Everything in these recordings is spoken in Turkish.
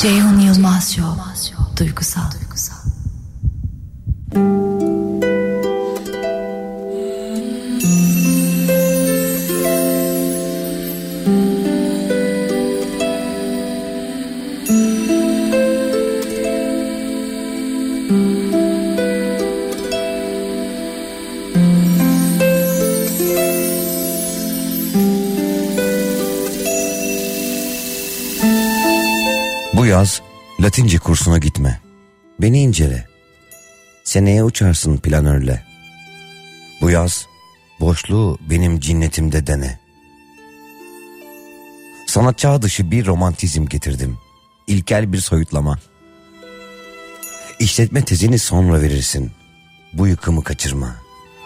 Ceyhun Yılmaz Show. Duygusal. Bu yaz Latince kursuna gitme. Beni incele. Seneye uçarsın planörle. Bu yaz boşluğu benim cinnetimde dene. Sana çağ dışı bir romantizm getirdim. İlkel bir soyutlama. İşletme tezini sonra verirsin. Bu yıkımı kaçırma.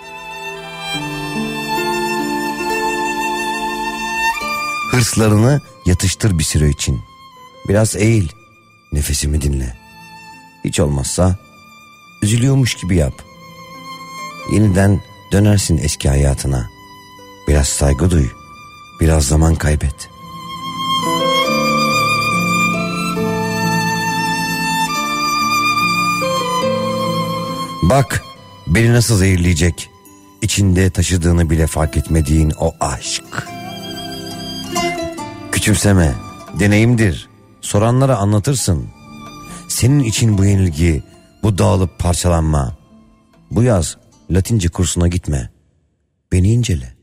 Hırslarını yatıştır bir süre için. Biraz eğil, nefesimi dinle. Hiç olmazsa üzülüyormuş gibi yap. Yeniden dönersin eski hayatına. Biraz saygı duy, biraz zaman kaybet. Bak beni nasıl zehirleyecek, içinde taşıdığını bile fark etmediğin o aşk. Küçümseme, deneyimdir. Soranlara anlatırsın. Senin için bu yenilgi, bu dağılıp parçalanma. Bu yaz Latince kursuna gitme. Beni incele.